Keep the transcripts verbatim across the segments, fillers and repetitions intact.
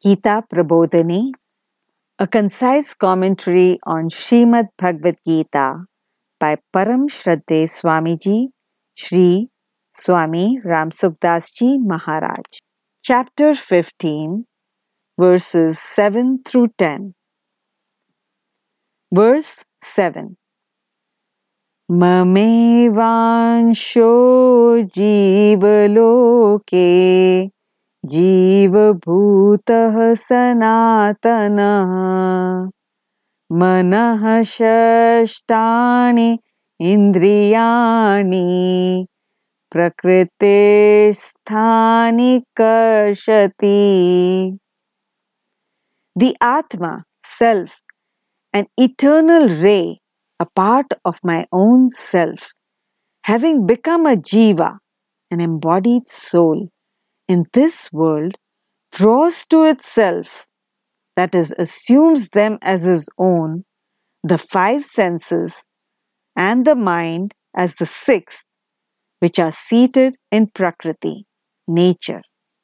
Gita Prabodhini, a concise commentary on Srimad Bhagavad Gita by Param Shraddhe Swamiji, Shri Swami Ramsukdas Ji Maharaj. Chapter fifteen, verses seven through ten. Verse seven. Mamevansho jivaloke जीवभूतः सनातनः मनः षष्ठानि इन्द्रियाणि प्रकृतेस्थानि कर्षति. The Atma, self, an eternal ray, a part of my own self, having become a jiva, an embodied soul, in this world, draws to itself, that is, assumes them as his own, the five senses and the mind as the sixth, which are seated in Prakriti, nature.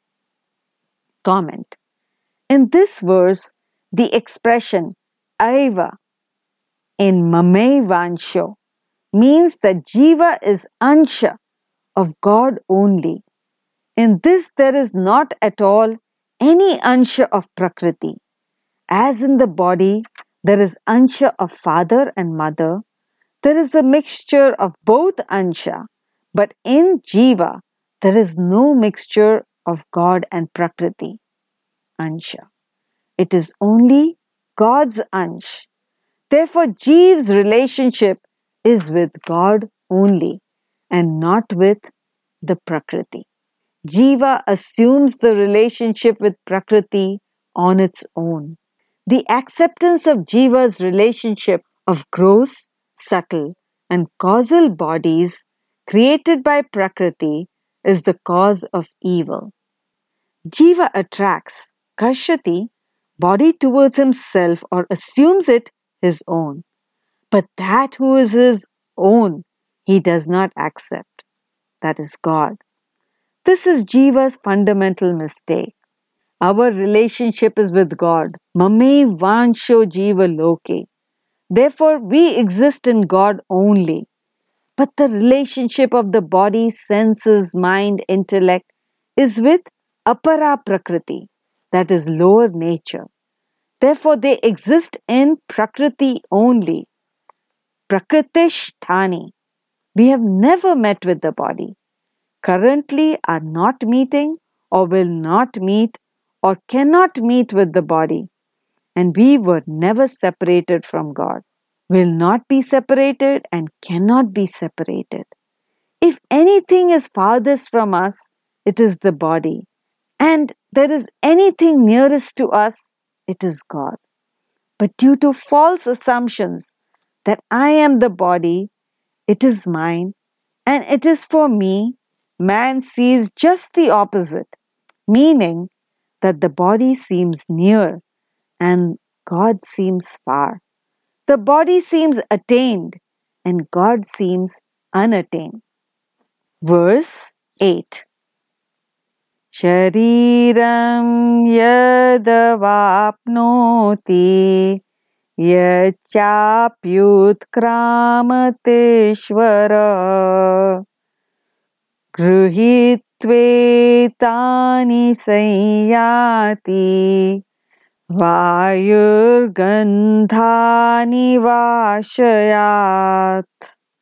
Comment. In this verse, the expression Aiva in Mame Vansho means that Jiva is Ansha of God only. In this, there is not at all any Ansha of Prakriti. As in the body, there is Ansha of father and mother, there is a mixture of both Ansha, but in Jiva, there is no mixture of God and Prakriti, Ansha. It is only God's Ansh. Therefore, Jeev's relationship is with God only and not with the Prakriti. Jiva assumes the relationship with Prakriti on its own. The acceptance of Jiva's relationship of gross, subtle, and causal bodies created by Prakriti is the cause of evil. Jiva attracts, Karshati, body towards himself or assumes it his own. But that who is his own, he does not accept. That is God. This is Jiva's fundamental mistake. Our relationship is with God. Mame vansho jiva loke. Therefore, we exist in God only. But the relationship of the body, senses, mind, intellect is with apara prakriti, that is lower nature. Therefore, they exist in prakriti only. Prakritishtani. We have never met with the body, currently are not meeting or will not meet or cannot meet with the body, and we were never separated from God, will not be separated and cannot be separated. If anything is farthest from us, it is the body, and there is anything nearest to us, it is God. But due to false assumptions that I am the body, it is mine, and it is for me, man sees just the opposite, meaning that the body seems near and God seems far. The body seems attained and God seems unattained. Verse eight. Shariram yadavapnoti yachapyutkramateshvara Gruhitvetani sayyati vayurgandhani vashayat.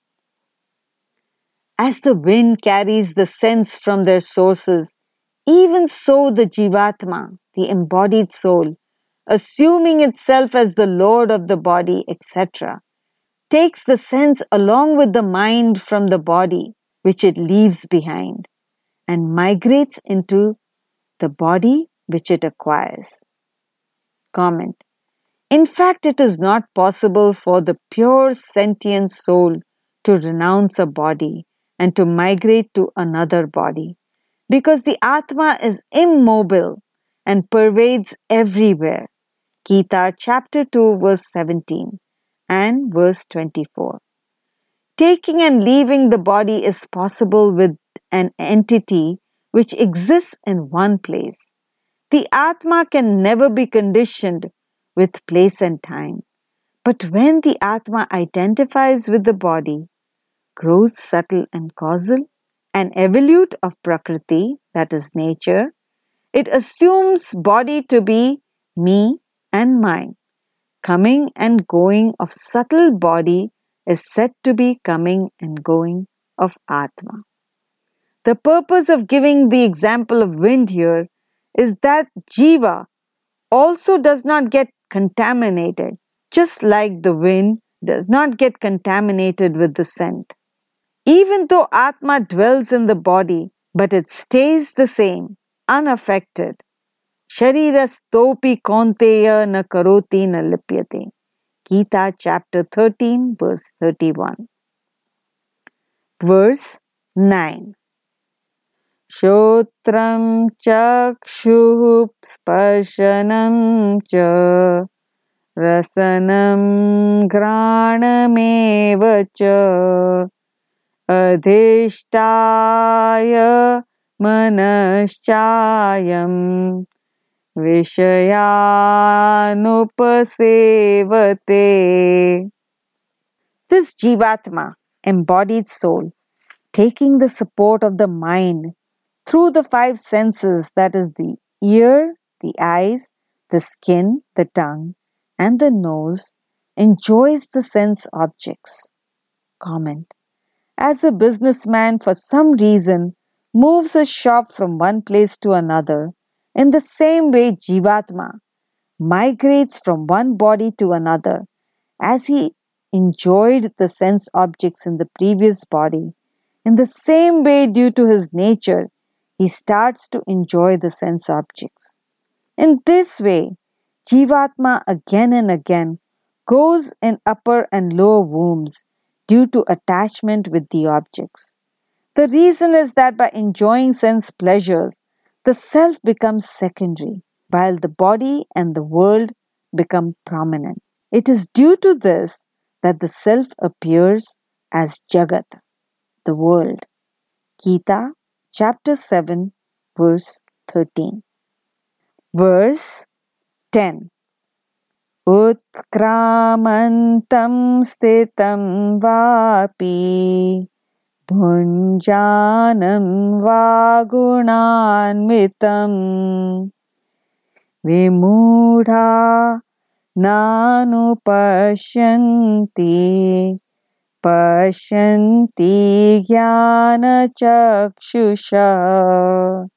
As the wind carries the scents from their sources, even so the Jivatma, the embodied soul, assuming itself as the lord of the body, et cetera, takes the sense along with the mind from the body, which it leaves behind, and migrates into the body which it acquires. Comment. In fact, it is not possible for the pure sentient soul to renounce a body and to migrate to another body, because the Atma is immobile and pervades everywhere. Gita chapter two verse seventeen and verse twenty-four. Taking and leaving the body is possible with an entity which exists in one place. The Atma can never be conditioned with place and time. But when the Atma identifies with the body, grows subtle and causal, an evolute of Prakriti, that is nature, it assumes body to be me and mine. Coming and going of subtle body is said to be coming and going of Atma. The purpose of giving the example of wind here is that Jiva also does not get contaminated, just like the wind does not get contaminated with the scent. Even though Atma dwells in the body, but it stays the same, unaffected. Sharirastopi kaunteya na karoti na lipyate. Gita chapter thirteen, verse thirty-one. Verse nine. Shotram chakshuh sparshanam cha rasanam granameva cha adhishtaya manaschayam vishayanupasevate. This Jivatma, embodied soul, taking the support of the mind through the five senses, that is the ear, the eyes, the skin, the tongue, and the nose, enjoys the sense objects. Comment. As a businessman for some reason moves his shop from one place to another, in the same way Jivatma migrates from one body to another as he enjoyed the sense objects in the previous body. In the same way, due to his nature, he starts to enjoy the sense objects. In this way, Jivatma again and again goes in upper and lower wombs due to attachment with the objects. The reason is that by enjoying sense pleasures, the self becomes secondary, while the body and the world become prominent. It is due to this that the self appears as Jagat, the world. Gita chapter seven, verse thirteen. Verse ten. Utkramantam sthitam vapi bhunjanam vagunanvitam vimudha nanupashyanti pashyanti jnana chakshusha.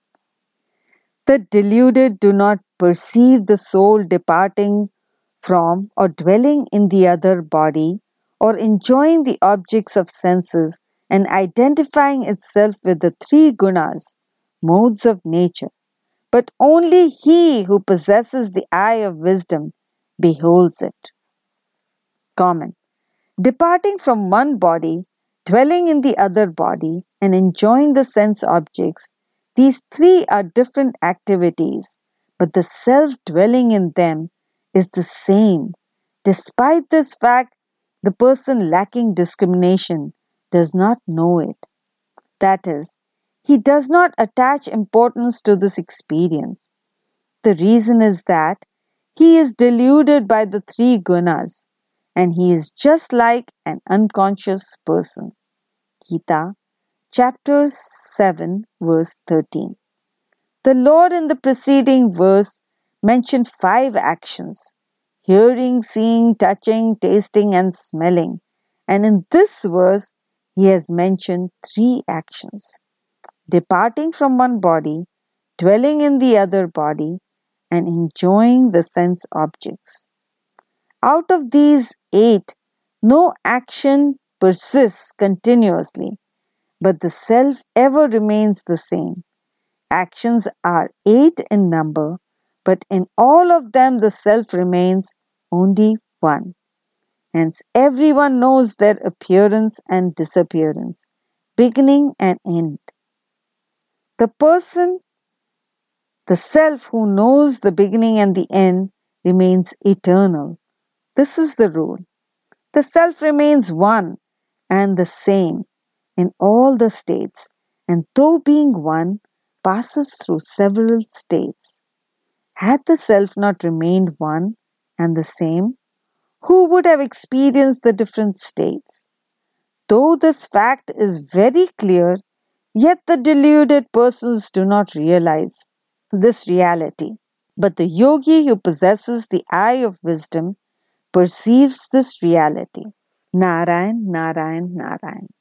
The deluded do not perceive the soul departing from or dwelling in the other body or enjoying the objects of senses and identifying itself with the three gunas, modes of nature. But only he who possesses the eye of wisdom beholds it. Comment. Departing from one body, dwelling in the other body, and enjoying the sense objects, these three are different activities, but the self dwelling in them is the same. Despite this fact, the person lacking discrimination does not know it. That is, he does not attach importance to this experience. The reason is that he is deluded by the three gunas, and he is just like an unconscious person. Gita, chapter seven, verse thirteen. The Lord in the preceding verse mentioned five actions: hearing, seeing, touching, tasting, and smelling. And in this verse, he has mentioned three actions: departing from one body, dwelling in the other body, and enjoying the sense objects. Out of these eight, no action persists continuously, but the self ever remains the same. Actions are eight in number, but in all of them the self remains only one. Hence, everyone knows their appearance and disappearance, beginning and end. The person, the self who knows the beginning and the end, remains eternal. This is the rule. The self remains one and the same in all the states, and though being one, passes through several states. Had the self not remained one and the same, who would have experienced the different states? Though this fact is very clear, yet the deluded persons do not realize this reality. But the yogi who possesses the eye of wisdom perceives this reality. Narayan, Narayan, Narayan.